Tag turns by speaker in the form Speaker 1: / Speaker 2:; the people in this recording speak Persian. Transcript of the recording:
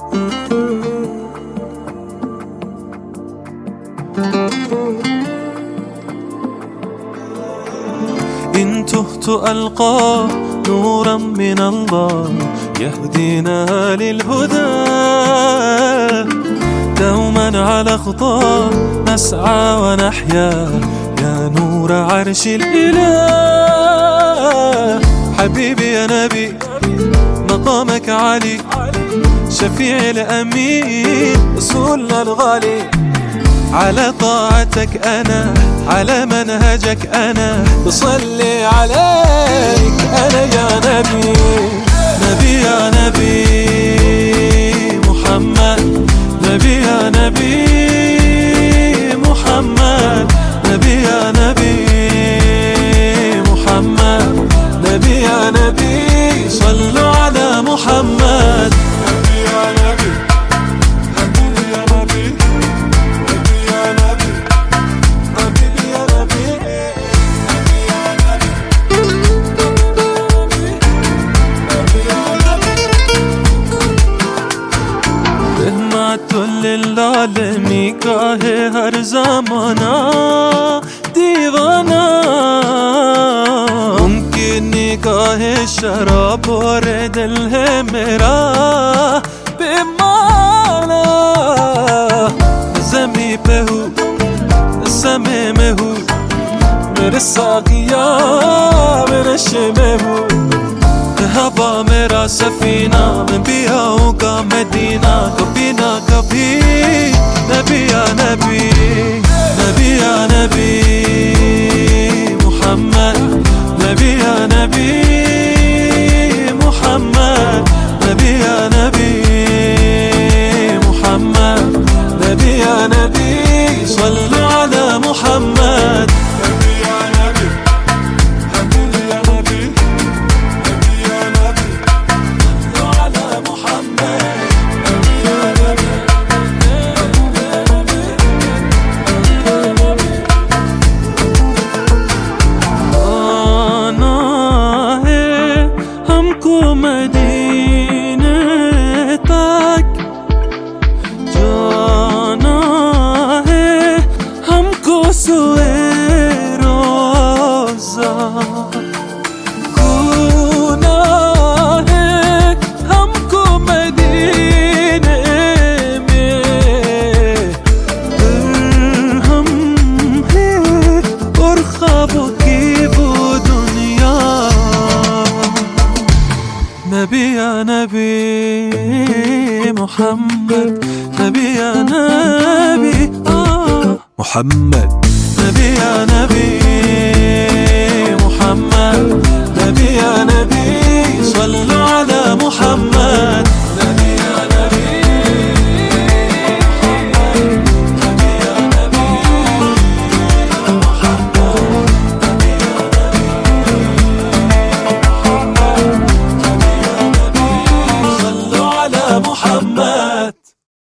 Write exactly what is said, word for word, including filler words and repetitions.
Speaker 1: إن تهت ألقى نورا من الله يهدينا للهدى، دوما على خطاه نسعى ونحيا يا نور عرش الإله. حبيبي يا نبي مقامك عالي، شفيع الأمين رسولنا الغالي، على طاعتك أنا على منهجك أنا بصلي عليك أنا يا نبي. نبي يا نبي محمد، نبي يا نبي محمد، نبي يا نبي محمد، نبي يا نبي صلوا على محمد. نبي يا نبي حبيبي يا نبي، نبي يا نبي حبيبي يا نبي، نبي يا نبي نبي يا نبي. رحمت للعالمی گاه هر زمانہ دیوانہ، ممکن نگاہ شراب اور دل ہے میرا بیمانہ. زمین پہ ہوں زمین میں ہوں میرے ساقیا میرے شے میں ہوں، ہوا میرا سفینہ میں بھی آؤں گا مدینہ کبھی نہ کبھی. نبی یا نبی نبی یا نبی محمد، نبی یا نبی محمد، نبی یا نبی محمد، نبی یا نبی صلوا على محمد. نبی یا نبی حبیبی یا نبی، نبی یا نبی صلوا على محمد. نبی یا نبی آنا ہے ہم کو مدینے تک، جانا ہے ہم کو سوئے روزہ، گونا ہے ہم کو مدینے میں درہم ہے اور خوابوں کی وہ دنیا. نبی یا نبی محمد، نبی یا نبی آه محمد، نبی یا نبی